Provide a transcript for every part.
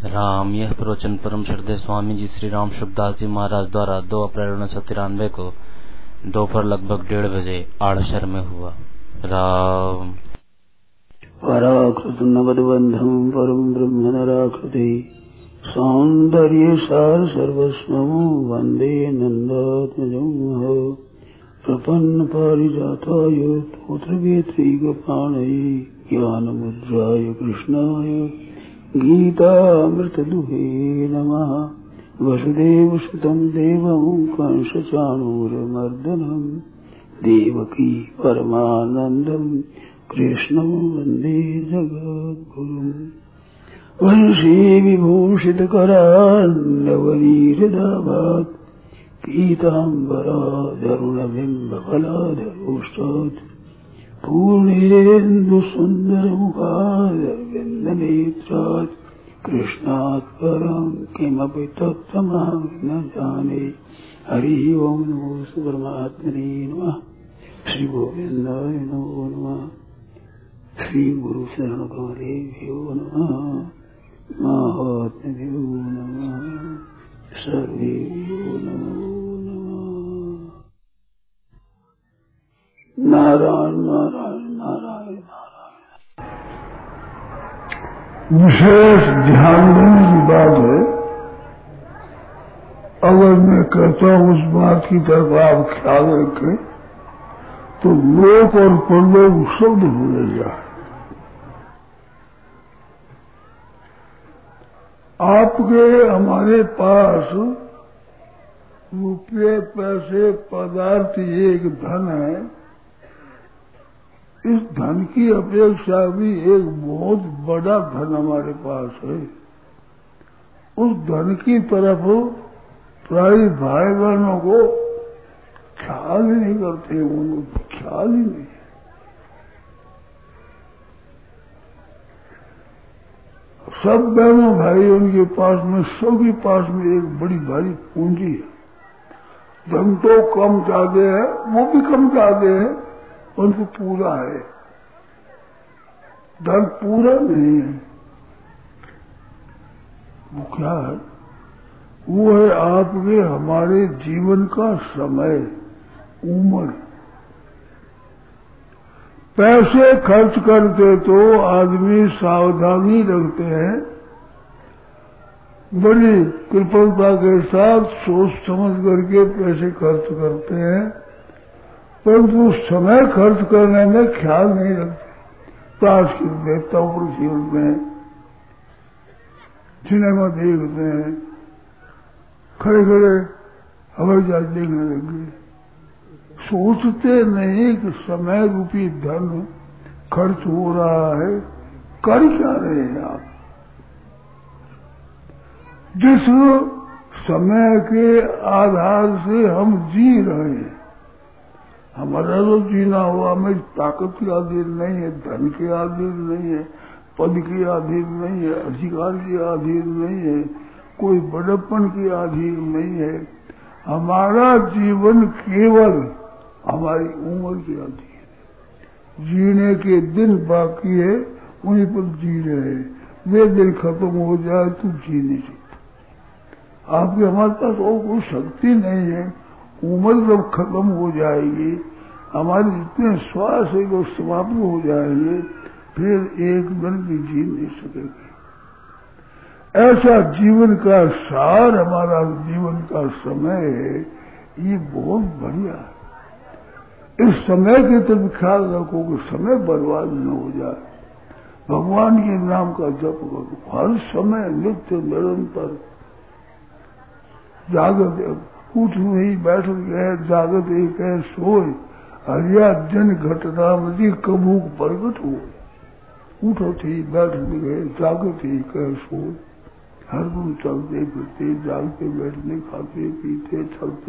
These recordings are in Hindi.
राम। यह प्रवचन परम श्रद्धेय स्वामी जी श्री राम शुभदास जी महाराज द्वारा 2 अप्रैल 1993 को दोपहर लगभग 1:30 बजे आड़शर में हुआ। राम। पराकृत नवद्बंधम परम ब्रह्म नराकृति सौंदर्य सार सर्वस्वं वंदे नंदात्मजं प्रपन्न पारिजाताय तोत्रवेत्रैकपाणये ज्ञानमुद्राय कृष्णाय गीतामृतदुहे नमः। वसुदेवसुतं देवं कंसचाणूरमर्दनं देवकी परमानन्दं कृष्णं वन्दे जगद्गुरुम्। वंशी विभूषितकरान्नवनीरदाभात् पीताम्बराधरुणबिम्बफलाधरोष्टात् पूर्णेन्दुसुन्दरमुखादरविन्दनेत्रात् कृष्णात् परं किमपि तत्त्वमहं न जाने। हरि ओं नमो परमात्मने नमः। श्री गोविन्दाय नमो नमः। श्री गुरु शरण कमलेभ्यो नमः। महात्म्यो नमः। सर्वेभ्यो नमो नमः। नारायण नारायण नारायण नारायण। विशेष ध्यान देने की बात है। अगर मैं कहता हूँ उस बात की तरफ आप ख्याल रखें तो लोक और परलोक शब्द भूले जाए। आपके हमारे पास रुपये पैसे पदार्थ एक धन है। इस धन की अपेक्षा भी एक बहुत बड़ा धन हमारे पास है। उस धन की तरफ प्राय भाई बहनों को ख्याल ही नहीं करते, उनको ख्याल ही नहीं। सब बहनों भाई उनके पास में, सबके पास में एक बड़ी भारी पूंजी है। धन तो कम चाहते हैं, वो भी कम चाहते हैं, उनको पूरा है। धन पूरा नहीं है। वो क्या है? वो है आपके हमारे जीवन का समय, उम्र। पैसे खर्च करते तो आदमी सावधानी रखते हैं, बड़ी कृपणता के साथ सोच समझ करके पैसे खर्च करते हैं, परंतु समय खर्च करने में ख्याल नहीं रखते। ताश खेलते, ऊपर खेलते हैं, सिनेमा देखते हैं, खड़े खड़े हवाई जहाज देखने लग गए। सोचते नहीं कि समय रूपी धन खर्च हो रहा है, कर क्या रहे हैं आप? जिस समय के आधार से हम जी रहे हैं, हमारा जो जीना हुआ हमें ताकत के अधीन नहीं है, धन के अधीन नहीं है, पद के अधीन नहीं है, अधिकार के अधीन नहीं है, कोई बड़प्पन के अधीन नहीं है। हमारा जीवन केवल हमारी उम्र के अधीन है। जीने के दिन बाकी है, उन्हीं पर जी रहे हैं। वे दिन खत्म हो जाए तो जी नहीं सकते। आपके हमारे पास और कोई शक्ति नहीं है। उम्र जब खत्म हो जाएगी, हमारे जितने श्वास है वो समाप्त हो जाएंगे, फिर एक दिन भी जी नहीं सकेंगे। ऐसा जीवन का सार हमारा जीवन का समय है। ये बहुत बढ़िया है। इस समय की तरफ ख्याल रखो कि समय बर्बाद न हो जाए। भगवान के नाम का जप करो हर समय, नित्य निरंतर। जागत उठ नहीं बैठ गए, जागत एक है सोए, हरिया जन घटना मदी कबूक प्रगट हो। उठो थी बैठ गए, जागत ही कह सोए। हर दिन चलते फिरते, जागते बैठते, खाते पीते चलते,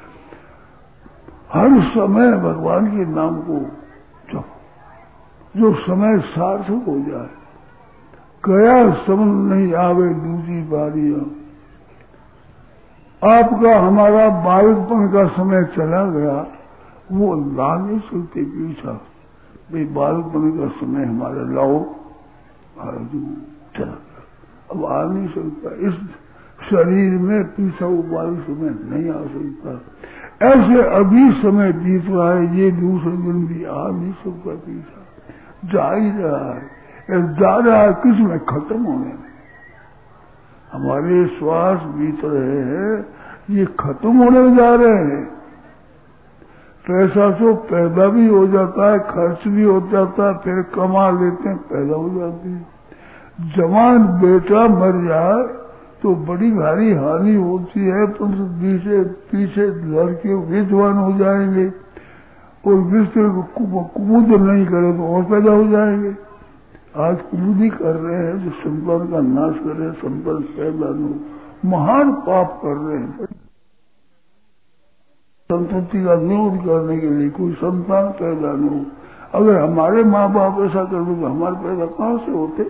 हर समय भगवान के नाम को जपो। जो समय सार्थक हो जाए, गया समझ नहीं आवे दूसरी बारियां। आपका हमारा बालकपन का समय चला गया, वो ला नहीं सकते पीछा। भाई बालकपन का समय हमारा लाओ, चला गया। अब आ नहीं सकता, इस शरीर में पीछा उपाधि समय नहीं आ सकता। ऐसे अभी समय बीत रहा है, ये दूसरे दिन भी आ नहीं सकता, पीछा जा ही रहा है, जा रहा है किस में, खत्म होने में। हमारे श्वास बीत रहे हैं, ये खत्म होने में जा रहे हैं। पैसा तो पैदा भी हो जाता है, खर्च भी हो जाता है, फिर कमा लेते हैं, पैदा हो जाती है। जवान बेटा मर जाए तो बड़ी भारी हानि होती है, पर पीछे लड़के वे जवान हो जाएंगे और विश्व कुमुद नहीं करे तो और पैदा हो जाएंगे। आज कुमुदी कर रहे हैं जो संतान का नाश कर रहे हैं, संतान पैदा न, महान पाप कर रहे हैं। संतति का निरोध करने के लिए कोई संतान पैदा न हो। अगर हमारे माँ बाप ऐसा कर दो तो हमारे पैदा कहाँ से होते?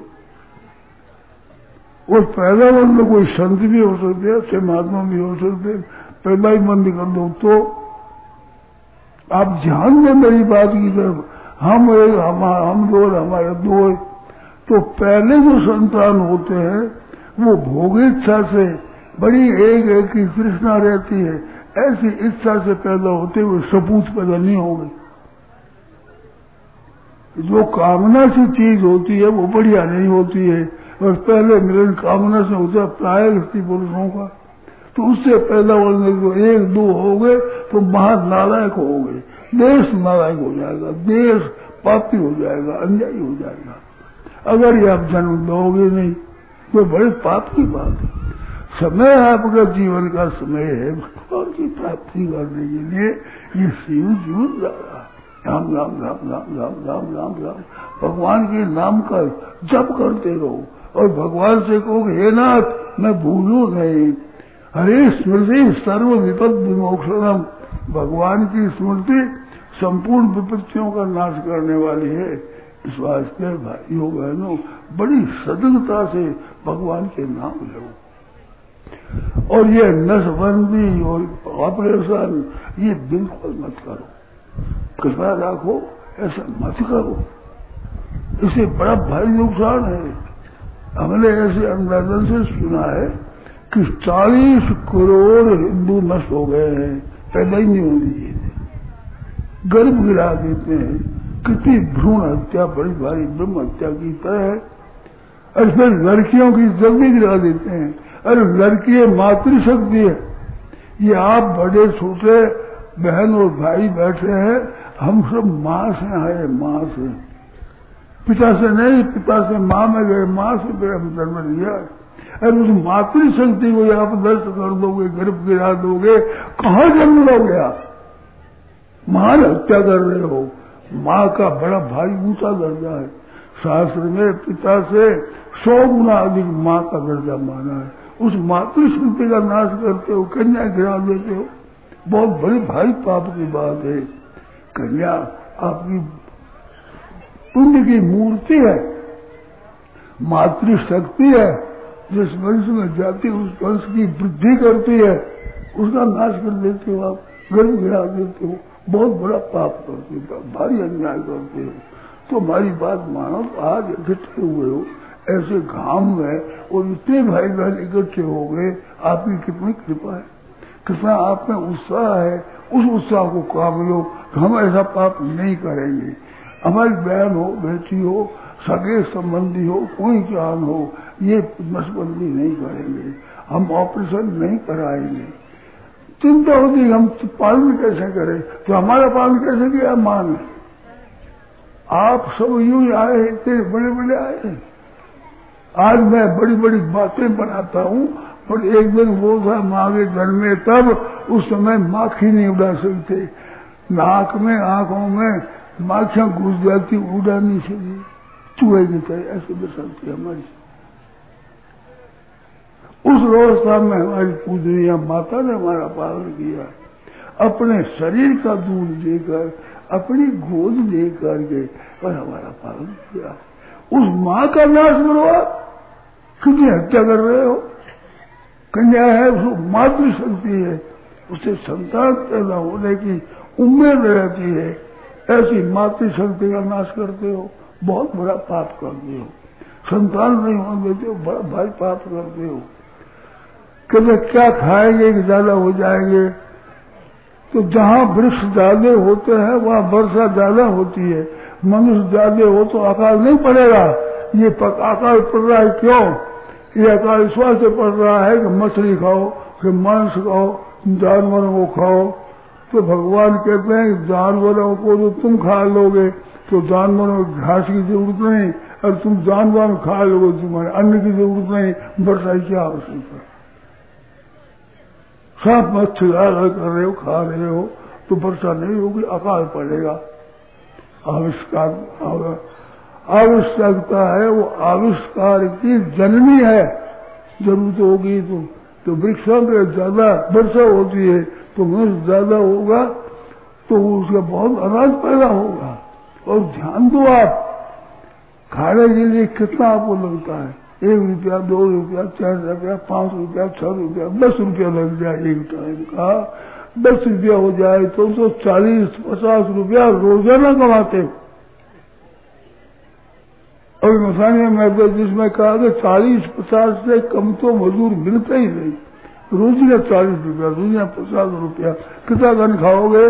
और पैदा बंद कोई संत भी हो सकते, अच्छे महात्मा भी हो सकते, पैदा ही बंद कर दो तो आप ध्यान दें मेरी बात की तरफ। हम दो और हमारे दो, तो पहले जो संतान होते हैं वो भोग इच्छा से बड़ी एक की तृष्णा रहती है, ऐसी इच्छा से पैदा होते हुए सपूत पैदा नहीं होंगे। जो कामना से चीज होती है वो बढ़िया नहीं होती है, और पहले मिलन कामना से होता है प्राय स्त्री पुरुषों का, तो उससे पैदा होने को एक दो हो गए तो महानालायक हो गए, देश नालायक हो जाएगा, देश पापी हो जाएगा, अन्यायी हो जाएगा। अगर ये आप जन्म दोगे नहीं तो बड़े पाप की बात है। समय आपका जीवन का समय है भगवान की प्राप्ति करने के लिए, ये जीवन जा रहा है। राम राम राम राम राम राम राम राम भगवान के नाम का जप करते रहो और भगवान से कहो हे नाथ मैं भूलूं नहीं, हरे स्मृति सर्व विपद विमोक्षणम। भगवान की स्मृति संपूर्ण विपत्तियों का नाश करने वाली है। इस वास्ते भाइयों बहनों बड़ी सजगता से भगवान के नाम लो, और ये नसबंदी और ऑपरेशन ये बिल्कुल मत करो, कृपा रखो, ऐसा मत करो, इससे बड़ा भारी नुकसान है। हमने ऐसे अंदाजन से सुना है कि 40 करोड़ हिंदू नष्ट हो गए हैं, पैदा ही नहीं होनी है, गर्भ गिरा देते हैं, कितनी भ्रूण हत्या बड़ी भारी ब्रह्म हत्या की तरह, और फिर लड़कियों की जल्दी गिरा देते हैं। अरे लड़की मातृशक्ति है, ये आप बड़े छोटे बहन और भाई बैठे हैं, हम सब माँ से आए, माँ से, पिता से नहीं, पिता से माँ में गए, माँ से फिर हम जन्म लिया। अरे उस मातृशक्ति को आप नष्ट कर दोगे, गर्भ गिरा दोगे, कहाँ जन्म लोगे आप? महान हत्या कर रहे हो। माँ का बड़ा भारी ऊंचा दर्जा है, शास्त्र में पिता से 100 गुना अधिक माँ का दर्जा माना है। उस मातृशक्ति का नाश करते हो, कन्या गिरा देते हो, बहुत बड़ी भारी पाप की बात है। कन्या आपकी पुण्य की मूर्ति है, मातृशक्ति है, जिस वंश में जाती उस वंश की वृद्धि करती है, उसका नाश कर देते हो आप, गर्भ गिरा देते हो, बहुत बड़ा पाप करते हो, भारी अन्याय करते हो। तो हमारी बात मानो, आज इकट्ठे हुए हो ऐसे घाम में और इतने भाई बहन इकट्ठे हो गए, आपकी कितनी कृपा है, कितना आप में उत्साह है, उस उत्साह को काम लो। तो हम ऐसा पाप नहीं करेंगे। हमारी बहन हो, बेटी हो, सगे संबंधी हो, कोई जान हो, ये नसबंदी नहीं करेंगे, हम ऑपरेशन नहीं कराएंगे। चिंता होती है हम पालन कैसे करें, तो हमारा पालन कैसे किया मां ने? आप सब यूं ही आए, इतने बड़े बड़े आए। आज मैं बड़ी बड़ी बातें बनाता हूँ, और एक दिन वो था माँ के घर में, तब उस समय माखी नहीं उड़ा सकते, नाक में आंखों में माखियां घुस जाती, उड़ा नहीं सकती, चूहे की तरह ऐसे बसती हमारी। उस व्यवस्था में हमारी पूजनीय माता ने हमारा पालन किया, अपने शरीर का दूध देकर, अपनी गोद लेकर के और हमारा पालन किया। उस माँ का नाश करो आप, कितनी हत्या कर रहे हो। कन्या है, उसको मातृशक्ति है, उससे संतान पैदा होने की उम्मीद रहती है, ऐसी मातृशक्ति का नाश करते हो, बहुत बड़ा पाप करते हो। संतान नहीं होने देते हो, बड़ा भारी पाप करते हो। कभी क्या खाएंगे कि ज्यादा हो जाएंगे? तो जहाँ वृक्ष ज्यादा होते हैं वहाँ वर्षा ज्यादा होती है। मनुष्य ज्यादा हो तो अकाल नहीं पड़ेगा। ये अकाल पड़ रहा है क्यों? ये अकाल इस वास्ते पड़ रहा है कि मछली खाओ, कि मांस खाओ, जानवरों को खाओ। तो भगवान कहते हैं कि जानवरों को तो तुम खा लोगे तो जानवरों को घास की जरूरत नहीं, और तुम जानवर खा लोगे तुम्हारे अन्न की जरूरत नहीं, वर्षा की क्या आवश्यकता है? सब मच्छी कर रहे हो, खा रहे हो तो वर्षा नहीं होगी, अकाल पड़ेगा। आवश्यकता है, वो आविष्कार की जननी है। जरूरत होगी तो वृक्षों पे ज्यादा वर्षा होती है तो मनुष्य ज्यादा होगा तो उसका बहुत अनाज पैदा होगा। और ध्यान दो, आप खाने के लिए कितना आपको लगता है? 1 रुपया, 2 रुपया, 4 रुपया, 5 रुपया, 6 रुपया, 10 रुपया लग जाए एक टाइम का। 10 रुपया हो जाए तो 40-50 रुपया रोजाना कमाते। और मसानिया में जिसमें कहा कि 40-50 से कम तो मजदूर मिलता ही नहीं। रोजी का 40 रुपया, रोजी का 50 रुपया, कितना गन खाओगे?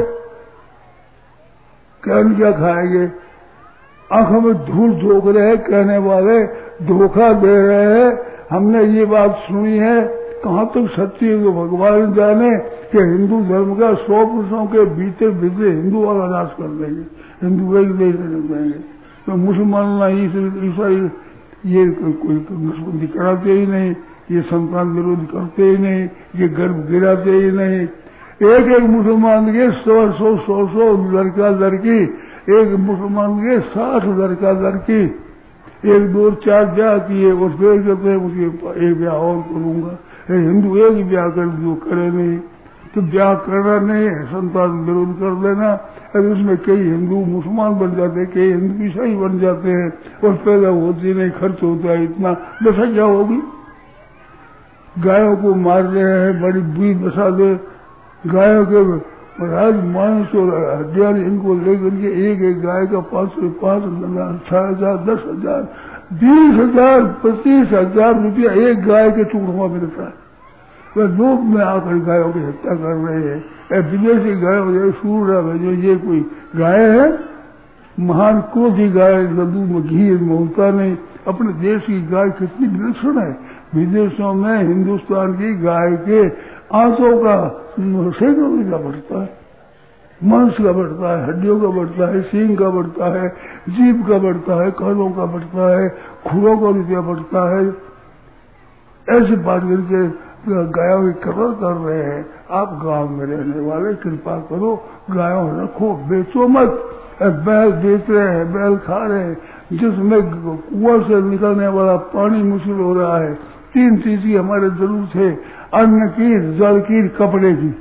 क्या खाएंगे? आंखों में धूल झोंक रहे हैं कहने वाले, धोखा दे रहे हैं। हमने ये बात सुनी है, कहाँ तक सच्ची है तो भगवान जाने कि हिंदू धर्म का 100 पुरुषों के बीते बीते हिंदू वाला नाश कर देंगे, हिंदू एक नहीं रहने देंगे। तो मुसलमान ना ईसाई ये कोई नसबंदी कराते ही नहीं, ये संतान विरोध करते ही नहीं, ये गर्भ गिराते ही नहीं। एक मुसलमान के 100 लड़का लड़की, एक मुसलमान के 60 लड़का लड़की, 1, 2, 4 ब्याह किए और फिर कहते हैं मुझे एक ब्याह और करूंगा। हिंदू एक ब्याह कर दो, करे नहीं तो ब्याह करना नहीं है, संतान विरोध कर देना। अब उसमें कई हिंदू मुसलमान बन जाते हैं, कई हिंदू ईसाई बन जाते हैं और पैदा होती नहीं, खर्च होता है इतना। दशा क्या होगी? गायों को मार रहे हैं, बड़ी बुरी दशा दे। गायों के महाराज मांस और हड्डियां इनको लेकर के एक गाय का 5,000, 6,000, 10,000, 20,000, 25,000 रुपया एक गाय के टुकड़ों में मिलता है। वह लोग में आकर गायों की हत्या कर रहे हैं। विदेशी गाय हो सूर जो ये कोई गाय है? महान क्रोधी गाय, दूध में घी होता नहीं। अपने देश की गाय कितनी विलक्षण है। विदेशों में हिंदुस्तान की गाय के आंतों का सैकड़ों रुपया बढ़ता है, मांस का बढ़ता है, हड्डियों का बढ़ता है, सींग का बढ़ता है, जीभ का बढ़ता है, कानों का बढ़ता है, खुरों का रुपया बढ़ता है। ऐसी बात करके गायों की कदर कर रहे हैं। आप गांव में रहने वाले कृपा करो, गायों रखो, बेचो मत। बैल बेच रहे हैं, बैल खा रहे हैं, जिसमें कुआं से निकलने वाला पानी मुश्किल हो रहा है। 3 चीज की हमारे जरूरत है, अन्न की, जल की, कपड़े की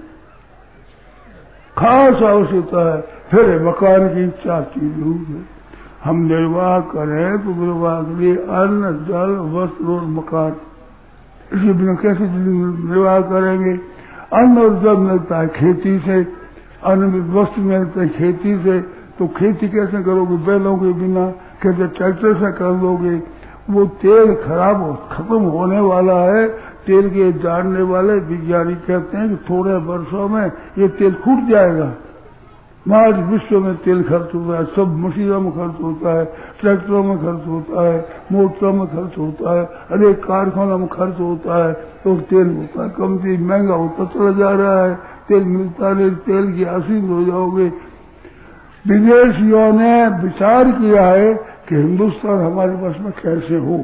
खास आवश्यकता है। फिर मकान की 4 चीज जरूरत है। हम निर्वाह करें तो निर्वाह के लिए अन्न, जल, वस्त्र और मकान, इसी बिना कैसे निर्वाह करेंगे? अन्न और जल मिलता है खेती से, अन्न वस्त्र मिलता है खेती से। तो खेती कैसे करोगे? बैलों के बिना। कैसे ट्रैक्टर से कर लोगे? वो तेल खत्म होने वाला है। तेल के जानने वाले वैज्ञानिक कहते हैं कि थोड़े वर्षों में ये तेल छूट जाएगा। आज विश्व में तेल खर्च होता है, सब मशीनों में खर्च होता है, ट्रैक्टरों में खर्च होता है, मोटरों में खर्च होता है, अनेक कारखानों में खर्च होता है। तो तेल होता है कम से महंगा होता चला जा रहा है, तेल मिलता नहीं, तेल की आसीन हो जाओगे। विदेशियों ने विचार किया है कि हिंदुस्तान हमारे पास में कैसे हो।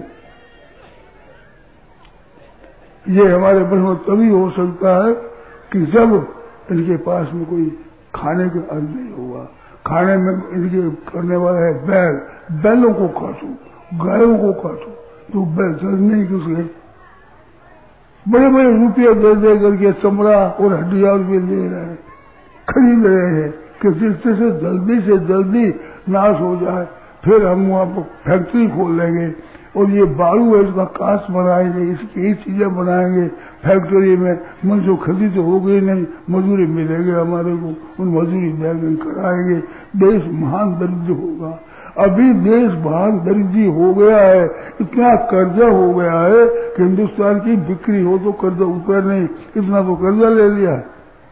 ये हमारे पास में तभी हो सकता है कि जब इनके पास में कोई खाने के अन्न नहीं होगा। खाने में इनके करने वाला है बैल, बैलों को काटो, गायों को काटो, तो बैल जल नहीं किसके बड़े बड़े रुपये दे करके चमड़ा और हड्डियां भी ले रहे हैं, खरीद रहे हैं कि जिससे से जल्दी नाश हो जाए। फिर हम वहाँ पर फैक्ट्री खोल लेंगे और ये बालू है इसका कांच बनाएंगे, इसकी चीजें बनाएंगे फैक्ट्री में। मजदूर खरीद तो हो गई नहीं, मजदूरी मिलेगी हमारे को, उन मजदूरी बैगन कराएंगे। देश महान दरिद्र होगा। अभी देश भाग दर्जी हो गया है, इतना कर्जा हो गया है कि हिंदुस्तान की बिक्री हो तो कर्जा ऊपर नहीं, इतना तो कर्जा ले लिया है,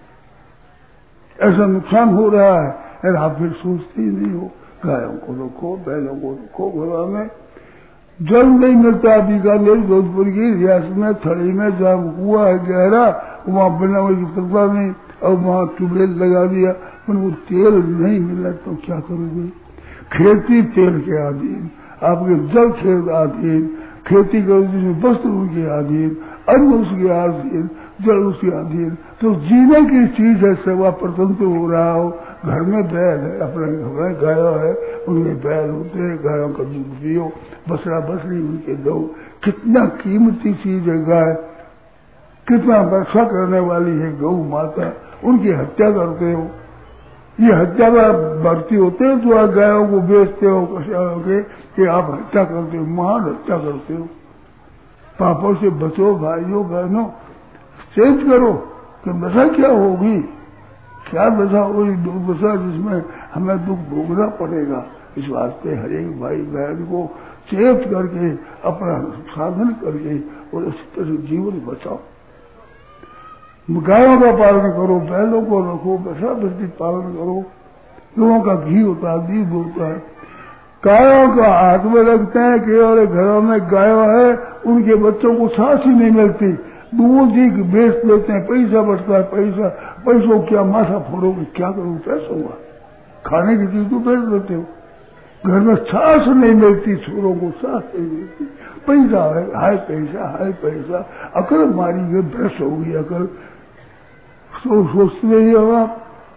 ऐसा नुकसान हो रहा है। अरे आप फिर सोचते ही नहीं हो, गायों को रखो, बैलों को रखो घोड़ा में। जल नहीं मिलता बीकानेर जोधपुर की रियासत में, थड़ी में जहाँ कुआ है गहरा, वहाँ बिना वही पता नहीं, और वहाँ ट्यूबवेल लगा दिया, पर वो तेल नहीं मिला तो क्या करोगे? खेती तेल के अधीन, आपके जल खेत अधीन, खेती करो जिसमें वस्त्र उनके अधीन, अन्न उसके अधीन, जल उसके अधीन, तो जीने की चीज है, सेवा प्रतंत्र हो रहा हो। घर में बैल है, अपने घर में गाय है, उनमें बैल होते हैं, गायों का दूध पियो, बसरा बसरी उनके दो। कितना कीमती चीज है गाय, कितना वर्षा करने वाली है गौ माता, उनकी हत्या करते हो। ये हत्या भर्ती होते हैं तो आप गायों को बेचते हो कसायों के, कि आप हत्या करते हो, महान हत्या करते हो। पापों से बचो भाइयों बहनों, चेत करो कि दशा क्या होगी, क्या दशा होगी, दुर्दशा जिसमें हमें दुख भोगना पड़ेगा। इस वास्ते हर एक भाई बहन को चेत करके अपना साधन करके और इस तरह जीवन बचाओ। गायों का पालन करो, बैलों को रखो, बसा बस्ती पालन करो, लोगों का घी होता है, दूध होता है। गायों का हाथ में रखते हैं, केवल घरों में गायों है, उनके बच्चों को सांस ही नहीं मिलती, दूध ही बेच देते हैं, पैसा बढ़ता है, पैसों क्या माथा फोड़ोगे, क्या करोगे, पैसा हुआ खाने की चीज तो बेच देते हो। घर में सांस नहीं मिलती, छोरों को सांस नहीं मिलती, पैसा है, हाय पैसा, अकल मारी गई, भ्रष्ट होगी अकल। सोचते नहीं हो आप।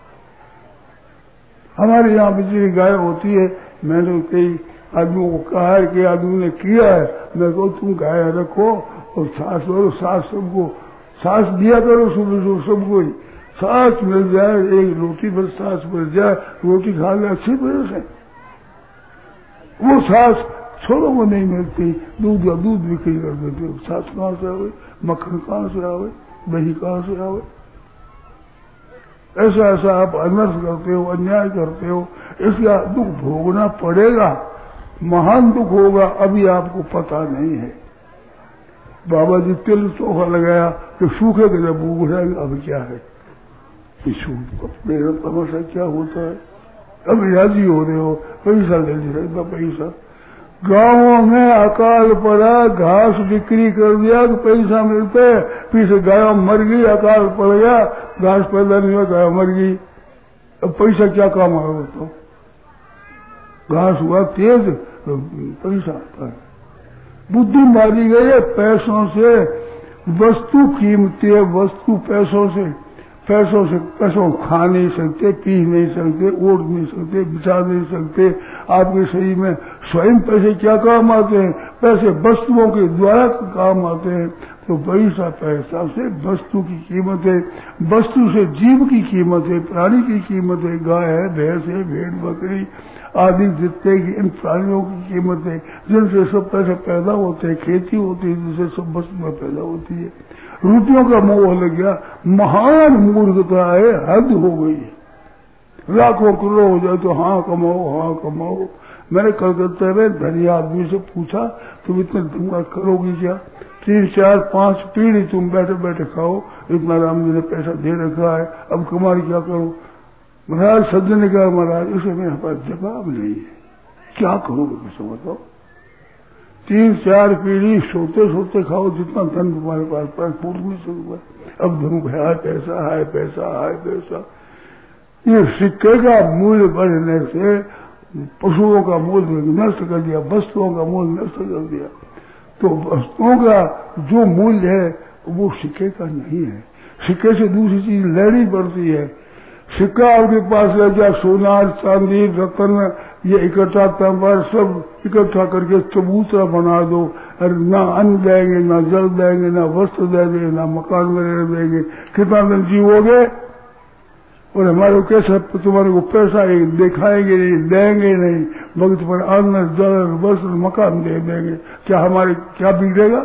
हमारे यहाँ बिजली गाय होती है, मैंने कई आदमियों को कहा है कि आदमी ने किया है, मैं कहूँ तुम गाय रखो और सांस लो, सांस सबको सांस दिया करो, सुबह सबको ही सांस मिल जाए, एक रोटी पर सांस मिल जाए, रोटी खा ले अच्छी तरह से। वो सांस छोरों को नहीं मिलती, दूध का दूध बिक्री कर देते हो, सांस कहाँ से आवे, मक्खन कहाँ से आवे, दही कहाँ से आवे। ऐसा आप अनर्थ करते हो, अन्याय करते हो, इसका दुख भोगना पड़ेगा, महान दुख होगा, अभी आपको पता नहीं है। बाबा जी तिल चोखा लगाया कि सूखे के जब भूख रहेगा, अब क्या है मेरा तमाशा क्या होता है। अब राजी हो रहे हो, पैसा ले रहे, पैसा गांवों में अकाल पड़ा, घास बिक्री कर दिया तो पैसा मिलता है, पीछे गाय मर गई, अकाल पड़ गया, घास पैदा नहीं हुआ, गाय मर गई, अब पैसा क्या काम आएगा? तो घास हुआ तेज तो पैसा आता है। बुद्धि मारी गई है पैसों से, वस्तु कीमती है, वस्तु पैसों से पैसों खा नहीं सकते, पी नहीं सकते, ओढ़ नहीं सकते, बिछा नहीं सकते। आपके शरीर में स्वयं पैसे क्या काम आते हैं? पैसे वस्तुओं के द्वारा काम आते हैं। तो पैसा से वस्तु की कीमत है, वस्तु से जीव की कीमत है, प्राणी की कीमत है, गाय है, भैंस है, भेड़ बकरी आदि जितने की इन प्राणियों की कीमत है, जिनसे सब पैसे पैदा होते हैं, खेती होती है, जिनसे सब वस्तुएं पैदा होती है। रुपयों का मोह लग गया, महान मूर्खता है, हद हो गई है। लाखों करोड़ हो जाए तो हाँ कमाओ। मैंने कलकत्ता में धनी आदमी से पूछा, तुम इतना धंधा करोगी क्या? 3, 4, 5 पीढ़ी तुम बैठे बैठे खाओ, इतना राम जी ने पैसा दे रखा है, अब कमाई क्या करो? महाराज सज्जन ने कहा, महाराज उसे मेरे पास जवाब नहीं है, क्या करोगे कैसे बताओ? 3, 4 पीढ़ी सोते खाओ, जितना धन तुम्हारे पास फूट नहीं सकता। अब धन है पैसा। ये सिक्के का मूल्य बढ़ने से पशुओं का मूल्य नष्ट कर दिया, वस्तुओं का मूल्य नष्ट कर दिया। तो वस्तुओं का जो मूल्य है वो सिक्के का नहीं है। सिक्के से दूसरी चीज लेनी पड़ती है। सिक्का आपके पास रह गया, सोना चांदी रत्न ये इकट्ठा तांबर सब इकट्ठा करके चबूतरा बना दो, और ना अन्न देंगे, ना जल देंगे, ना वस्त्र देंगे, ना मकान वगैरह देंगे, कितना दिन जीवोगे? और हमारे कैसे तुम्हारे को पैसा दिखाएंगे नहीं, देंगे नहीं, वक्त पर अन्न जल वस्त्र मकान दे देंगे, क्या हमारे क्या बिगड़ेगा?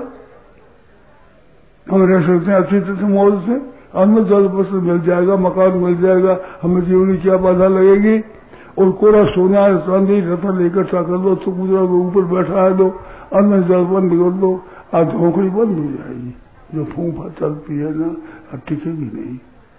हम रह सकते हैं अच्छी तरह से मौज से, अन्न जल वस्त्र मिल जाएगा, मकान मिल जाएगा, हमें जीवन की क्या बाधा लगेगी? और कोरा सोना चांदी रतन इकट्ठा कर दो, समुद्र के ऊपर बैठा है दो, अंदर जल बंद कर दो, आज झोंकड़ी बंद हो जाएगी। जो फूंफा चलती है ना, टिकेगी नहीं।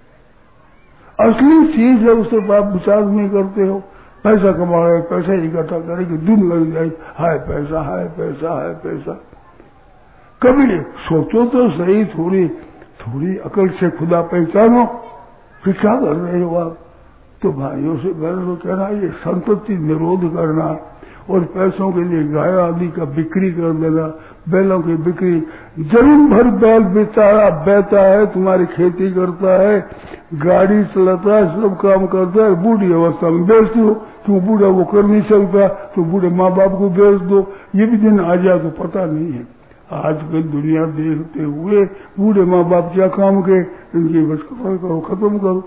असली चीज है, उसे आप विचार नहीं करते हो। पैसा कमा रहे, पैसा इकट्ठा करेगी, दिन लग जाएगी, हाय पैसा, हाय पैसा, हाय पैसा। कभी सोचो तो सही, थोड़ी अकल से खुदा पहचानो कि क्या कर रहे हो आप। तो भाइयों से मैंने तो कहना, ये संपत्ति निरोध करना और पैसों के लिए गाय आदि का बिक्री कर देना, बैलों की बिक्री। जमीन भर बैल बेचारा बैठा है, तुम्हारी खेती करता है, गाड़ी चलाता है, सब काम करता है, बूढ़ी अवस्था में बेच दो। क्यों बूढ़ा वो कर नहीं सकता तो बूढ़े माँ बाप को बेच दो। ये भी दिन आ जाए तो पता नहीं है। आजकल दुनिया देखते हुए बूढ़े माँ बाप क्या काम के, इनकी बस करो, खत्म करो।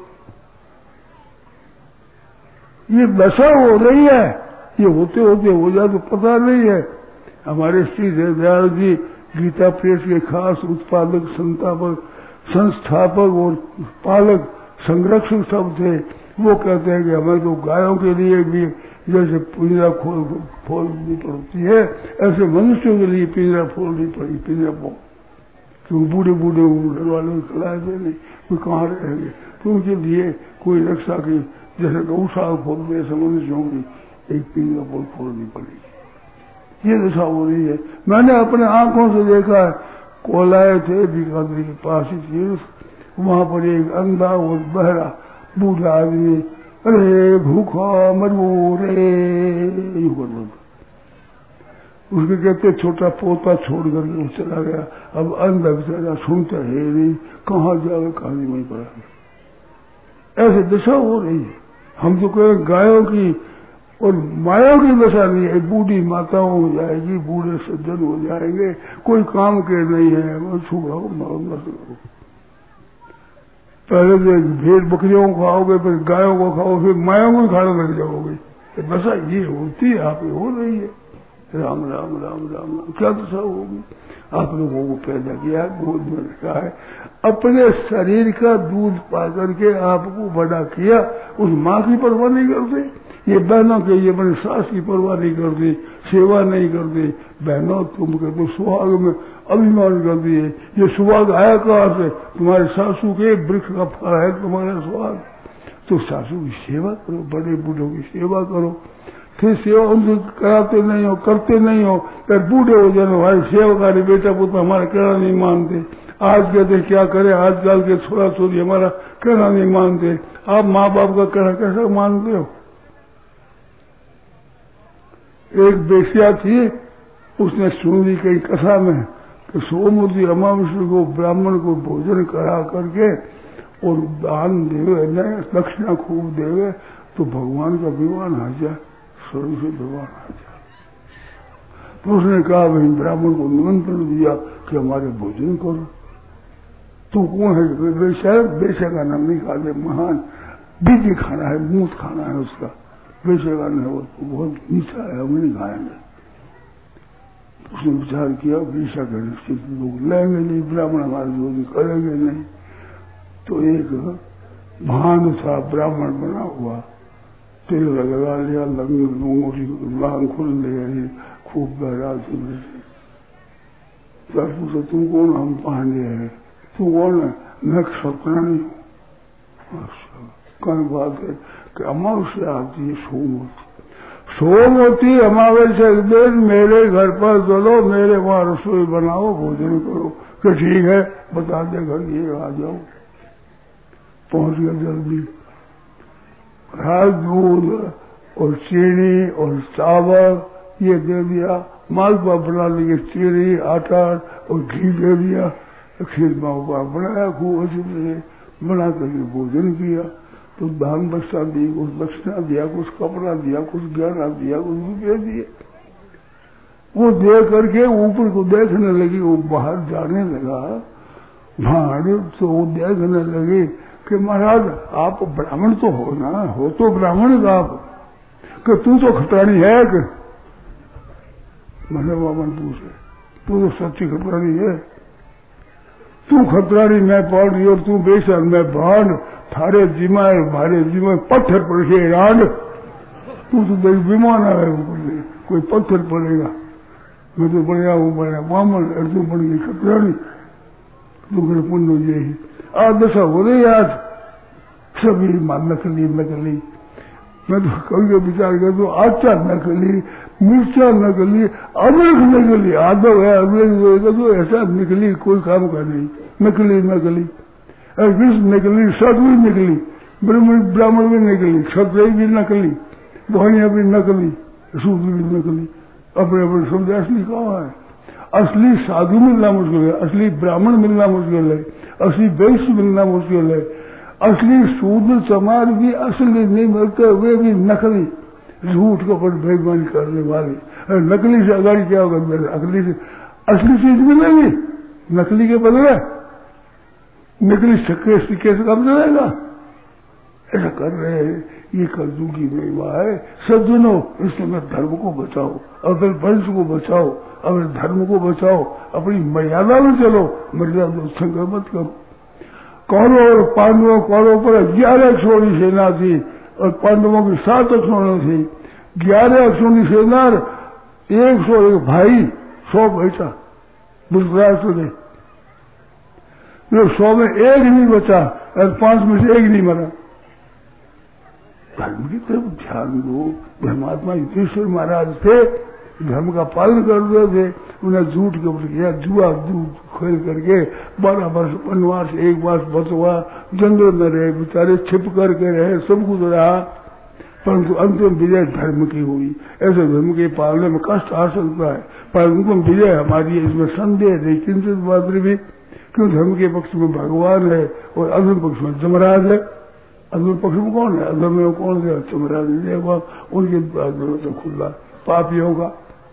ये दशा हो रही है, ये होते होते हो जाए तो पता नहीं है। हमारे श्री दयाल जी गीता प्रेस के खास उत्पादक, संस्थापक और पालक, संरक्षक सब थे। वो कहते हैं कि हमें तो गायों के लिए भी जैसे पिंजरा खोलनी पड़ती है, ऐसे मनुष्यों के लिए पिंजरा खोलनी पड़ी। पिंजरा क्यों बूढ़े घर वाले खिलाए थे नहीं, वो कहाँ रहेंगे, तो उनके लिए कोई रक्षा की, जैसे गौशाला खोलते ऐसे मनुष्यों की एक पिंजरा खोलनी पड़ेगी। ये दशा हो रही है। मैंने अपने आंखों से देखा है, कोलाए थे बीकानेर के पास ही थी, वहां पर एक अंधा और बहरा बूढ़ा आदमी, अरे भूखा मरू रे, यू कर उसके कहते छोटा पोता छोड़ करके वो चला गया। अब अंधा बेचारा सुनता है नहीं, कहाँ जावे कहानी में पड़ा। ऐसे दशा हो रही है। हम तो कह गायों की और मायाओं की दशा नहीं है। बूढ़ी माताओं हो जाएगी, बूढ़े सज्जन हो जाएंगे, कोई काम के नहीं है, वो छुड़ाओ मारो। पहले तो भेड़ बकरियों को खाओगे, फिर गायों को खाओ, फिर मायाओं को खाने लग जाओगे। दशा ये होती है, आप हो रही है। राम राम राम राम राम, क्या दशा होगी। आप लोगों को पैदा किया है, गोद में रखा है, अपने शरीर का दूध पा करके आपको बड़ा किया, उस माँ की परवाह नहीं करते। ये बहनों के, ये अपनी सास की परवाह नहीं करती, सेवा नहीं करती। बहनों तुम कहते सुहाग में अभिमान कर दिए। ये सुहाग आया कहाँ से, तुम्हारे सासू के वृक्ष का फल है तुम्हारा सुहाग। तो सासू की सेवा करो, बड़े बूढ़ों की सेवा करो। फिर सेवा उनसे कराते नहीं हो, करते नहीं हो, फिर बूढ़े हो जाए हमारे सेवाकारी बेटा पुत्र हमारा कहना नहीं मानते। आज कहते क्या करे, आजकल के छोरा छोरी हमारा कहना नहीं मानते। आप माँ बाप का कहना कैसा मानते हो। एक बेसिया थी, उसने सुन ली कई कथा में कि सोमवती अमावस्या को ब्राह्मण को भोजन करा करके और दान देवे, दक्षिणा खूब देवे तो भगवान का विमान आ जाए, स्वर्ग से भगवान आ जाए। तो उसने कहा भाई ब्राह्मण को निमंत्रण दिया कि हमारे भोजन करो। तो कौन है, बेशा का नाम नहीं खाते, महान बीजी खाना है, मूत खाना है उसका, बेशा का नहीं, वो बहुत मीठा है, हम नहीं खाएंगे। उसने विचार किया बेशा का निश्चित लोग लेंगे नहीं, ब्राह्मण हमारे भोजन करेंगे नहीं। तो एक महान था ब्राह्मण बना हुआ, तेल लगा लिया, लांग खुल लिया, खूब बहरा पूछा तुम कौन, हम पांडे है, तू कौन है, मैं सपना नहीं हूँ। कहीं बात है कि अमावस्या आती है, सोमवती अमावस्या एक दिन मेरे घर पर चलो, मेरे वहां रसोई बनाओ, भोजन करो। कि ठीक है, बता दे घर, ये आ जाओ। पहुंच गया जल्दी, हर दूध और चीनी और चावल ये दे दिया, मालपुआ बना लिए, चीनी आटा और घी दे दिया, खीर मालपुआ बनाया, खूब अच्छी से बना करके भोजन किया। तो दान बच्चा दी, कुछ दक्षिणा दिया, कुछ कपड़ा दिया, कुछ गहना दिया, कुछ रुपये दिए। वो दे करके ऊपर को देखने लगी, वो बाहर जाने लगा भाड़, तो वो देखने लगी कि महाराज आप ब्राह्मण तो हो ना, हो तो ब्राह्मण का आप, कि तू तो खतरानी है कि। मैंने बाबा पूछे, तू तो सच्ची खतरानी है, तू खतरानी मैं पौड़ी और तू बेशक मैं भांड, थारे जिमाए भारे जिमाए पत्थर पर के रांड। तू तो देख विमान आए ऊपर से, कोई पत्थर पड़ेगा, मैं तो बढ़िया हूँ, बढ़िया वामन अर्जुन बन गई खतरानी, दूसरे पुण्य यही आज दशा हो रही आज सभी नकली नकली। मैं तो कभी का विचार कर दो, आचार नकली, मिर्चा नकली, अमृत नकली, आदव है अमृत तो ऐसा निकली कोई काम का नहीं, नकली नकली, कृष्ण नकली, साधु निकली, ब्राह्मण भी निकली, क्षत्रिय भी नकली, बहनिया भी नकली, शूद्र भी नकली, अपने अपने समझे असली कहाँ है? असली साधु मिलना मुश्किल है, असली ब्राह्मण मिलना मुश्किल है, असली वैश्य मिलना मुश्किल है, असली शूद्र समाज भी असली नहीं मिलते, वे भी नकली, झूठ को पर बेईमानी करने वाले। नकली से अगाड़ी क्या होगा? अगली से असली चीज मिलेगी, नकली के बदले नकली सिक्के से कब चलेगा? ऐसा कर रहे हैं, ये कलयुग की महिमा है। सज्जनों, इस समय धर्म को बचाओ, अपने वंश को बचाओ, अपने धर्म को बचाओ, अपनी मर्यादा में चलो, मर्यादा उल्लंघन मत करो। कौरवों और पांडवों, कौरवों पर 11 अक्षौणी सेना थी और पांडवों की 7 अक्षौणी थी। 11 अक्षौणी सेना, 101 भाई, 100 बेटा, धृतराष्ट्र ने 100 में एक नहीं बचा और 5 में से एक नहीं मरा। धर्म की तरफ ध्यान दो। धर्मात्मा युधिष्ठिर महाराज थे, धर्म का पालन करते थे, उन्हें झूठ के ऊपर किया, जुआ दूध खेल करके 12 वर्ष वनवास, 1 वर्ष बचवा, जंगल में रहे, बेचारे छिप करके रहे, सब कुछ रहा, परंतु अंतिम विजय धर्म की हुई। ऐसे धर्म के पालने में कष्ट आ सकता है, पर अंतिम विजय हमारी, इसमें संदेह नहीं किंचित मात्र भी, क्यों धर्म के पक्ष में भगवान है और अधर्म पक्ष में जमराज है। अधर्म पक्ष में कौन है? अधर्म में कौन है? जमराज है, उनके तो खुला पापी होगा।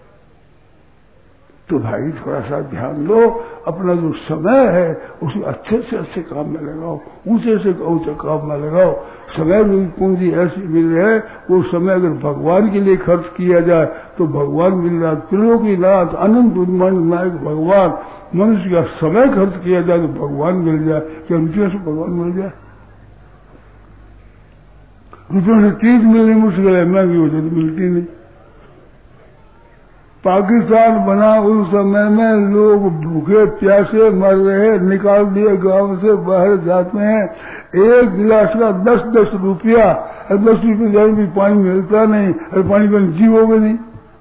तो भाई थोड़ा सा ध्यान दो, अपना जो समय है उसे अच्छे से अच्छे काम में लगाओ, ऊंचे से ऊंचे काम में लगाओ। समय में पूंजी ऐसी मिल है, वो समय अगर भगवान के लिए खर्च किया जाए तो भगवान मिल रहा, त्रिलोकीनाथ अनंत उन्माद नायक भगवान, मनुष्य का समय खर्च किया जाए तो भगवान मिल जाए। क्या रुपये से भगवान मिल जाए? रुपयों से चीज मिलनी मुश्किल है, महंगी हो जाए तो मिलती नहीं। पाकिस्तान बना उस समय में लोग भूखे प्यासे मर रहे, निकाल दिए गांव से बाहर जाते हैं, 1 गिलास का 10-10 रुपया, 10 रुपये जाने भी पानी मिलता नहीं, और पानी का जीवोगे नहीं।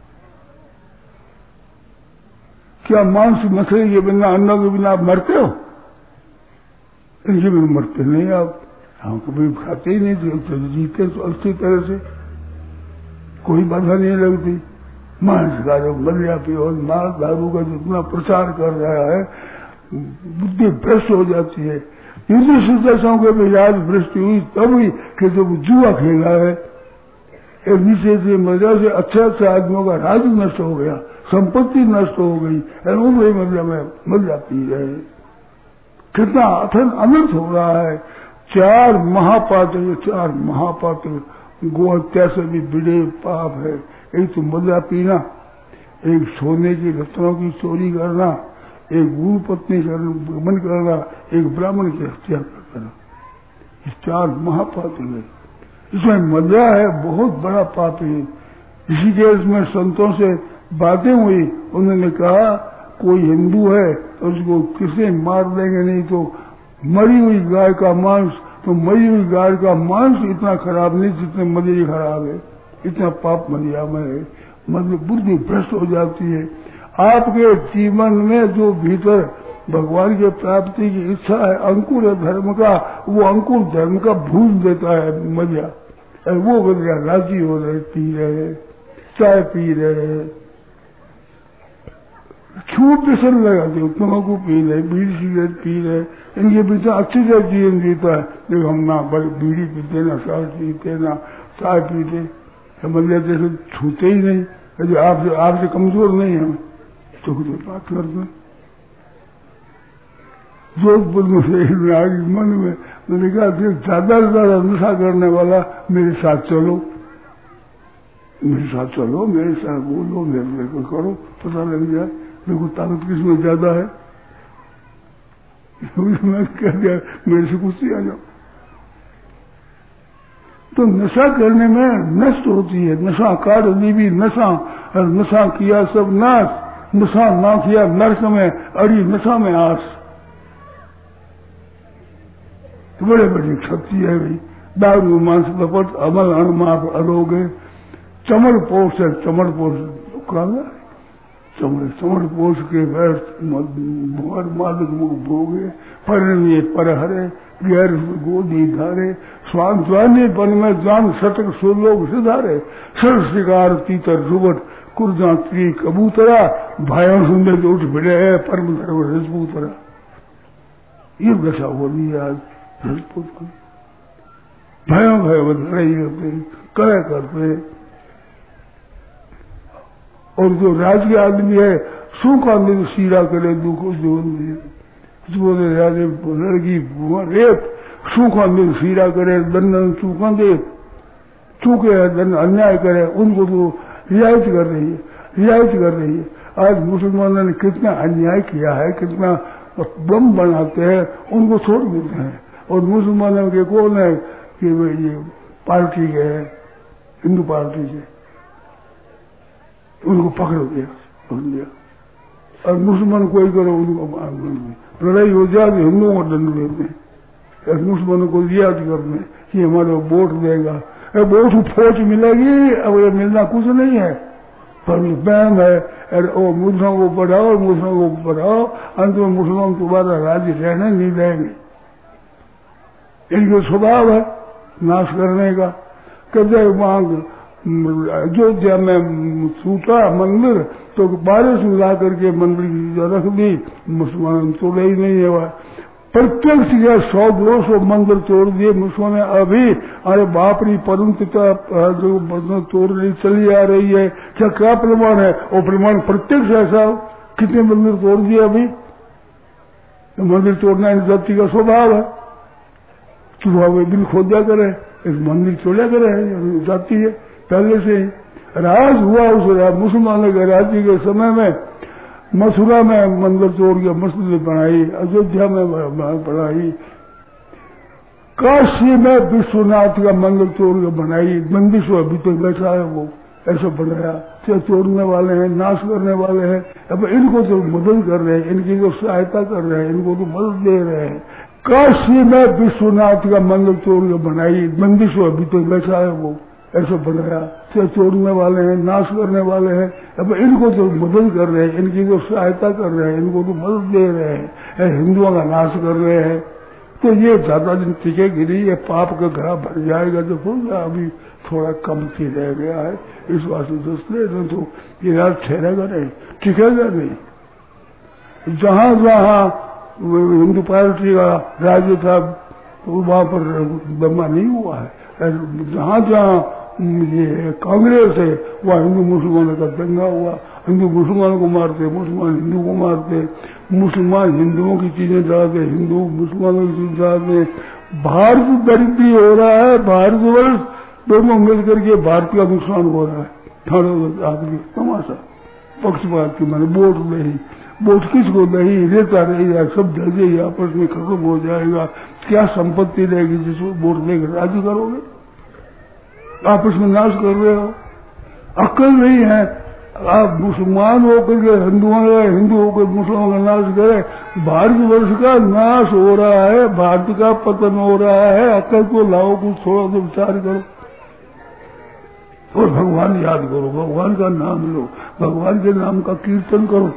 क्या मांस मछली के बिना, अन्ना के बिना आप मरते हो? इनके बिना मरते नहीं आप। हम कभी खाते ही नहीं थे, जीते तो अच्छी तरह से, कोई बाधा नहीं लगती। मांस का जो मर्यापी और मांस दारू का जितना प्रचार कर रहा है, बुद्धि भ्रष्ट हो जाती है। युधिष्ठिर के भी याद भ्रष्ट हुई तब हुई कि जब जुआ खेला है, एक नीचे से मजा से अच्छे आदमियों का राज नष्ट हो गया, संपत्ति नष्ट हो गई, मजा में मजा पी रहे। कितना अथन अनर्थ हो रहा है। 4 महापात्र गो हत्या से भी बड़े पाप है। एक तो मदिरा पीना, एक सोने की रत्नों की चोरी करना, एक गुरु पत्नी का गमन करना, एक ब्राह्मण की हत्या करना, ये 4 महापाप है। इसमें मदिरा है, बहुत बड़ा पाप है। इसी के इसमें संतों से बातें हुई, उन्होंने कहा कोई हिंदू है तो उसको किसे मार देंगे, नहीं तो मरी हुई गाय का मांस, तो मरी हुई गाय का मांस इतना खराब नहीं जितने मदिरा खराब है। इतना पाप मदिरा में है, मतलब बुद्धि भ्रष्ट हो जाती है। आपके जीवन में जो भीतर भगवान की प्राप्ति की इच्छा है, अंकुर है धर्म का, वो अंकुर धर्म का भूल देता है मदिरा। वो मदिरा राजी हो रहे, पी रहे, चाय पी रहे, छूट व्यसन लगाते, तम्बाकू पी रहे, बीड़ी सिगरेट पी रहे, इनके पीछे अच्छी से जीवन जीता है। देखो हम ना बीड़ी पीते, ना शराब पीते, ना चाय पीते, समझ जैसे छूते ही नहीं। यदि आपसे कमजोर नहीं है तो कुछ बात करते। जोधपुर में से आगे मन में मैंने कहा ज्यादा से ज्यादा नशा करने वाला मेरे साथ चलो, मेरे साथ चलो, मेरे साथ बोलो, मेरे को करो, पता लग जाए देखो ताकत किसमें ज्यादा है। मैं कह दिया मेरे से कुछ ही आ जाओ। तो नशा करने में नष्ट होती है। नशा काट दी भी नशा, और नशा किया सब नाश, नशा ना किया नर्क में अड़ी, नशा में आस। तो बड़े बड़ी क्षति है भाई। दारू मांस लपट अमल अणमाप अरोगे, चमड़ पोष है, चमड़ पोष कहना चमड़ पोष के व्यर्थ मालिक मुख भोगे, परिणय पर हरे गैर गोदी धारे, स्वान ज्वाने पन में जान सटक सुलोक सिधारे, सर शिकार तीतर जुबट कुर्जा त्री कबूतरा, भाइयों सुंदर जो उठ भिड़े है परम धर्म रजपूतरा। ये दशा हो रही है आज रजपूत की। भाइयों लड़ाई करते करे करते, और जो राजकीय आदमी है सूखा मिल सीरा करे दुख जो राजे लड़की रेप सूखा मिल सीरा करे, दंडन चूका दे, चूके दंड अन्याय करे, उनको तो रियायत कर रही है, रियायत कर रही है। आज मुसलमानों ने कितना अन्याय किया है, कितना बम बनाते हैं, उनको छोड़ देते हैं। और मुसलमानों के कौन है कि ये पार्टी के है, हिंदू पार्टी के, उनको पकड़ दिया और मुसलमान कोई करो उनको लड़ाई हो जाए हिंदुओं को दंड देते हैं, मुसलमानों को रियायत करते हैं कि हमारा वोट देगा, वोट फौज मिलेगी। अब ये मिलना कुछ नहीं है, पर बैन है। और मुसलमानों को बढ़ाओ, मुसलमानों को बढ़ाओ, अंत में मुसलमान दोबारा राज्य रहने नहीं देंगे। इनका स्वभाव है नाश करने का। कहते वहां अयोध्या में सूता मंदिर तो बारिश मिला करके मंदिर की रख दी, मुसलमान तोड़े ही नहीं है। वह प्रत्येक जगह 100-200 मंदिर तोड़ दिए मुसलमान ने। अभी अरे बाप री परंपरा जो तोड़नी चली आ रही है, क्या क्या प्रमाण है? वो प्रमाण प्रत्यक्ष ऐसा कितने मंदिर तोड़ दिए अभी। तो मंदिर तोड़ना इन जाति का स्वभाव है। चूहा वे बिल खोदा करे, इस मंदिर तोड़ा करे, जाति है पहले से ही। राज हुआ उस मुसलमानों के राज्य के समय में मथुरा में मंदिर तोड़ के मस्जिद बनाई, अयोध्या में बनाई, काशी में विश्वनाथ का मंदिर तोड़ के बनाई, मंदिर से अभी तक बैठा है वो, ऐसा बनाया। तो तोड़ने वाले हैं, नाश करने वाले हैं। अब इनको तो मदद कर रहे हैं, इनकी तो सहायता कर रहे हैं, इनको तो मदद दे रहे हैं। काशी में विश्वनाथ का मंदिर तोड़ के बनाई, मंदिर से अभी तक बैठा है वो, ऐसा बनाया। तो तोड़ने वाले हैं, नाश करने वाले हैं। अब इनको तो मदद कर रहे हैं, इनकी तो सहायता कर रहे हैं, इनको तो मदद दे रहे हैं, हिंदुओं का नाश कर रहे हैं। तो ये ज्यादा दिन टिकेगी नहीं, ये पाप का घड़ा भर जाएगा। तो बोल अभी थोड़ा कम की रह गया है, इस वास्ते दोस्तों नहीं तो ये रात ठहरेगा नहीं, टिकेगा नहीं। जहां जहां हिंदू पार्टी का राज्य था तो वहां पर दंगा नहीं हुआ है। जहां जहां ये कांग्रेस है वहां हिंदू मुसलमानों का दंगा हुआ। हिंदू मुसलमानों को मारते, मुसलमान हिंदू को मारते, मुसलमान हिंदुओं की चीजें डालते, हिंदू मुसलमानों की चीजें डालते। भारत दरिद्री हो रहा है, भारतवर्ष दोनों मिलकर के भारत का नुकसान हो रहा है। ठाणे आदमी तमाशा पक्षपात की मैंने वोट नहीं, वोट किसको नहीं, लेता रहेगा, सब जल्दी आपस में खत्म हो जाएगा। क्या संपत्ति रहेगी जिसको वोट देकर राजी करोगे? आपस में नाश कर रहे हो, अक्ल नहीं है। आप मुसलमान होकर के हिंदुओं का, हिंदू होकर मुसलमानों का नाश करे। भारतवर्ष का नाश हो रहा है, भारत का पतन हो रहा है। अक्ल को लाओ, कुछ थोड़ा सा विचार करो और भगवान याद करो, भगवान का नाम लो, भगवान के नाम का कीर्तन करो।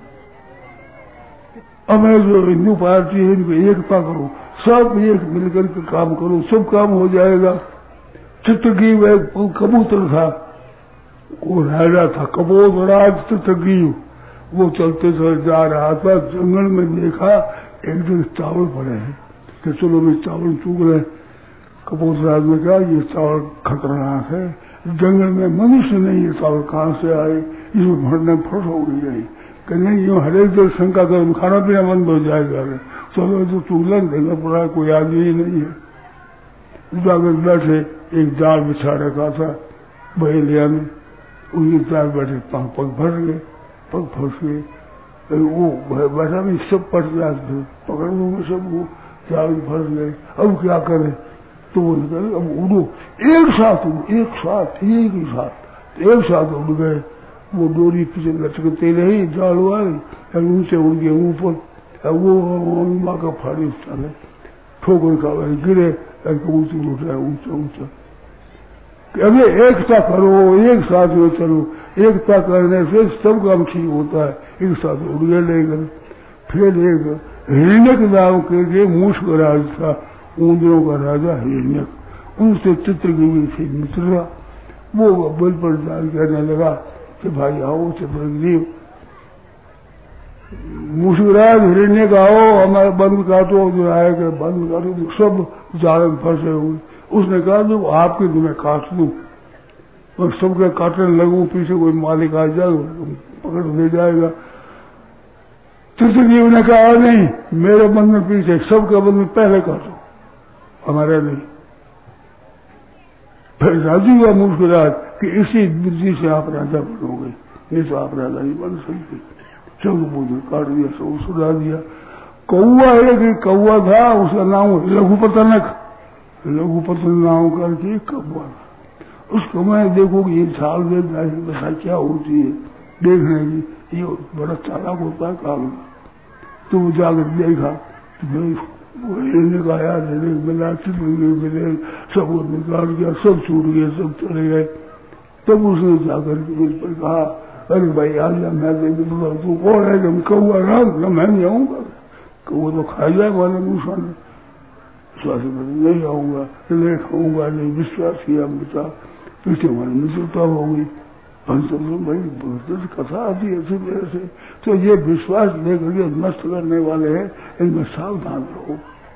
अब जो हिंदू पार्टी है इनको एकता करो, सब एक मिलकर के काम करो, सब काम हो जाएगा। चित्रगीव एक कबूतर था, वो राजा था, कबोधराज चित्रगीव। वो चलते चलते जा रहा था, जंगल में देखा एक दिन चावल पड़े हैं, तो चलो भी चावल चूक रहे। कबोधराज ने कहा ये चावल खतरनाक है, जंगल में मनुष्य नहीं, ये चावल कहाँ से आए, इसमें भरने फट हो गई। नहीं यूँ हरेक दिन शंका करो, खाना पीना बंद हो जाएगा। चलो तो चूलन देना पड़ा, कोई आदमी ही नहीं है। जाकर बैठे, एक जाल बिछा रखा था बहेलिया में, उनके जाल बैठे, पग फंस गए, पग फंस गए। वो बैठा भी सब पट गया, पकड़ लूंगे सब, वो जाल फंस गए। अब क्या करे? तो वो निकले अब उड़ो, एक साथ उड़ो, एक साथ, एक ही साथ, एक साथ उड़ गए। वो डोरी पीछे लटकते रही, जाल वाली, ऊंचे उड़ गए ऊपर। वो माँ का फाड़ी चले, ठोकर खा गिरे, ऊंचे उठ रहा है, ऊंचा ऊंचा। अरे एकता करो, एक साथ में चलो, एकता करने से सब काम ठीक होता है। एक साथ उड़ गए लेकर। फिर एक हिरण्यक नाम के मूष का राज था, ऊंदरों का राजा हिरण्यक, उनसे चित्रगिरी से मित्र, वो बल पर जान कहने लगा कि भाई आओ चित्रगिरी, मूषराज हिरण्य का आओ, हमारे बंद काटो, जो आएगा बंद काटो, सब जाल में फंसे हुए। उसने कहा जो आपके तुम्हें काट दूं और सबके काटने लगूं, पीछे कोई मालिक आ जाए पकड़ ले जाएगा। चित्रजीव ने कहा नहीं, मेरे बंद में पीछे, सबके बंद में पहले काटो, हमारे नहीं। फिर राजू हुआ मूषराज कि इसी बुद्धि से आप राजा बनोगे, नहीं तो आप राजा नहीं बन सकते। सब बुद्धि काट दिया, सब सुधा दिया। कौआ एक कौआ था, उसका नाम लघुपतनक, लघुपतन नाम करके कौआ। उसको मैं देखो कि 1 साल में दशा क्या होती है देखने की, ये बड़ा चालाक होता है काम। तो वो जाकर देखा तो हिरण्य का आया, मिला मिले, सब निकाल गया, सब छूट गए, सब चले गए। तब उसने जाकर के मुझ पर कहा, अरे भाई आ जा, मैं तू कौन है? जब कौआ रहा मैं नहीं आऊंगा, कौआ तो खा जाए वाले मूसा ने। विश्वास नहीं आऊंगा, नहीं खाऊंगा, नहीं विश्वास किया, बेटा पीछे हमारी मित्रता हो गई। भाई कथा आती है ऐसे मेरे से, तो ये विश्वास लेकर के नष्ट करने वाले हैं, इनमें सावधान रहो,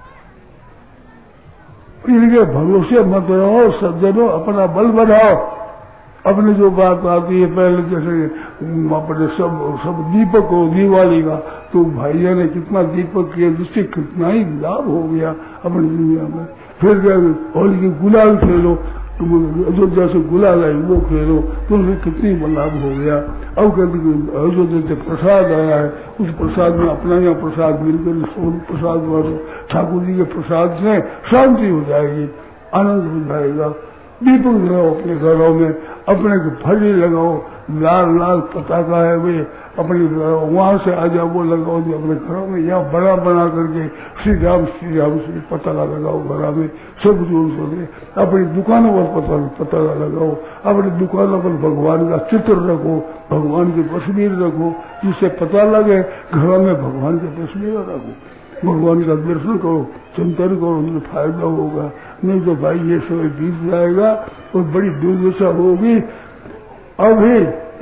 इनके भरोसे मत रहो। सज्जनों अपना बल बढ़ाओ। अपने जो बात आती है पहले जैसे अपने सब दीपक हो दिवाली का, तो भाइयों ने कितना दीपक किया, जिससे कितना ही लाभ हो गया अपनी दुनिया में। फिर होली की गुलाल खेलो, तुम अयोध्या से गुलाल आई वो खेलो, तुम्हें कितनी लाभ हो गया। अब कहते अयोध्या से प्रसाद आया है, उस प्रसाद में अपना यहाँ प्रसाद मिलकर सोन प्रसाद बांटो, ठाकुर जी के प्रसाद से शांति हो जाएगी, आनंद हो जाएगा। दीपक लगाओ अपने घरों में, अपने फली लगाओ, लाल लाल पताका है वे अपने वहां से आ जाओ, वो लगाओ जो अपने घरों में, या बड़ा बना करके श्री राम से पताका लगाओ घरों में, सब जोर से। अपनी दुकानों पर पताका लगाओ, अपनी दुकानों पर भगवान का चित्र रखो, भगवान की तस्वीर रखो, जिससे पता लगे घरों में भगवान की तस्वीर रखो, भगवान का दर्शन करो, चिंतन करो, उनमें फायदा होगा। नहीं तो भाई ये समय बीत जाएगा और बड़ी दुर्दशा होगी। अभी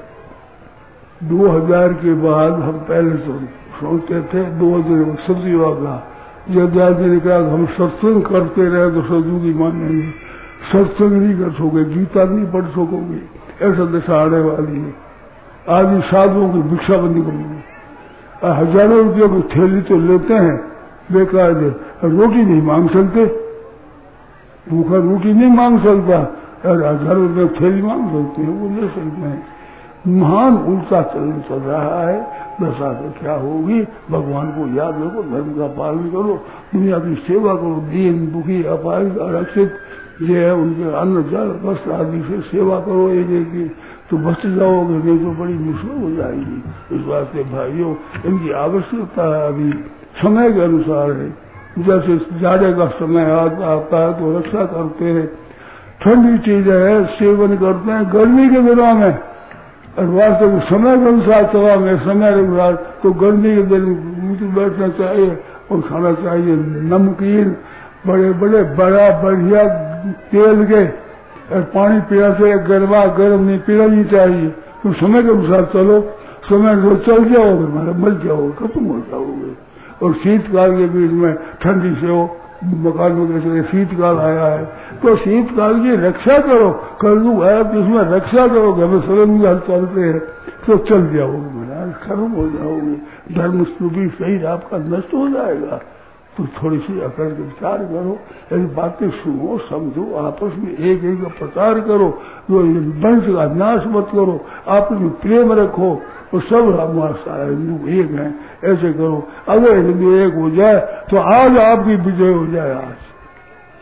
2000 के बाद हम पहले तो सोचते थे 2000 सतयुग का, जब ने कहा हम सत्संग करते रहे तो सतयुग की मानेंगे, सत्संग नहीं कर सकोगे, गीता नहीं पढ़ सकोगे, ऐसा दशा आने वाली है। आदि साधुओं की भिक्षाबंदी करेंगे, हजारों रुपयों की थैली तो लेते हैं, बेकार रोटी नहीं मांग सकते, भूखा रोटी नहीं मांग सकता, और हजारों रुपये थैली मांग सकते हैं, वो ले सकते हैं। महान उल्टा चलन चल रहा है, दशा तो क्या होगी। भगवान को याद रखो, धर्म का पालन करो, दुनिया की सेवा करो, दीन दुखी अपाहिज आरक्षित जो है उनके अन्न जल वस्त्र आदि से सेवा करो एक एक की, तो बच जाओगे, नहीं तो बड़ी मुश्किल हो जाएगी। इस बात से भाइयों इनकी आवश्यकता अभी समय के अनुसार है। जैसे जाड़े का समय आता है तो रक्षा करते हैं, ठंडी चीजें है सेवन करते हैं गर्मी के दिनों में, और वास्तव समय के अनुसार चला में समय के अनुसार तो गर्मी के दिन बैठना चाहिए और खाना चाहिए नमकीन, बड़े बड़े बड़ा बढ़िया तेल के, और पानी पीना से गर्मा गर्म नहीं पीना नहीं चाहिए। तो समय के अनुसार चलो, समय जो चल जाओगे मतलब मर जाओगे, खत्म हो जाओगे। और शीतकाल के बीच में ठंडी से हो, मकान में कैसे शीतकाल आया है तो शीतकाल की रक्षा करो, कलयुग आया तो इसमें रक्षा करोगे, हमें सलम चलते हैं तो चल जाओगे, महाराज खत्म हो जाओगे, धर्म स्तुति सही आपका नष्ट हो जाएगा। तो थोड़ी सी अकड़ के विचार करो, ऐसी बातें सुनो समझो, आपस में एक एक का प्रचार करो, जो वंश का नाश मत करो, आपस में प्रेम रखो, और सब हमारा हिंदू एक हैं, ऐसे करो। अगर हिंदू एक हो जाए तो आज आपकी विजय हो जाए। आज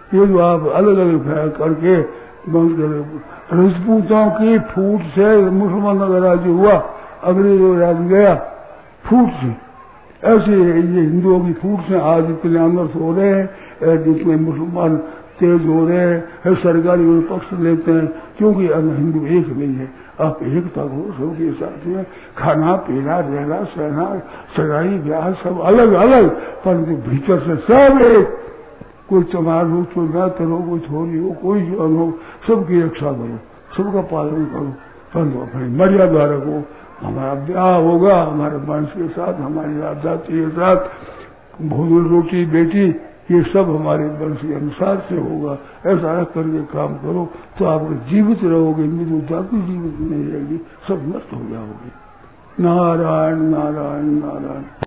ये जो आप अलग अलग करके बंद करे। राजपूतों की फूट से मुसलमान का राज्य हुआ, अंग्रेजों का राज्य गया फूट से। ऐसे ये हिंदुओं की फूट से आज इतने अनर्थ हो रहे हैं, जितने मुसलमान तेज हो रहे हैं, सरकारी पक्ष लेते हैं, क्योंकि हिंदू एक नहीं है। आप एकता करो सबके साथ में, खाना पीना रहना सहना सगाई ब्याह सब अलग अलग, परंतु भीतर से सब एक। कोई चमार हो, कोई नातर हो, कोई छोरी हो, कोई जवान हो, सबकी रक्षा करो, सबका पालन करो, परंतु अपनी मर्यादा रखो। हमारा ब्याह होगा हमारे वंश के साथ, हमारी जाति के साथ, भोजन रोटी बेटी ये सब हमारे वंश के अनुसार से होगा। ऐसा रख करके काम करो तो आप जीवित रहोगे, मेरी जाति जीवित नहीं रहेगी, सब नष्ट हो जाओगे। नारायण नारायण नारायण।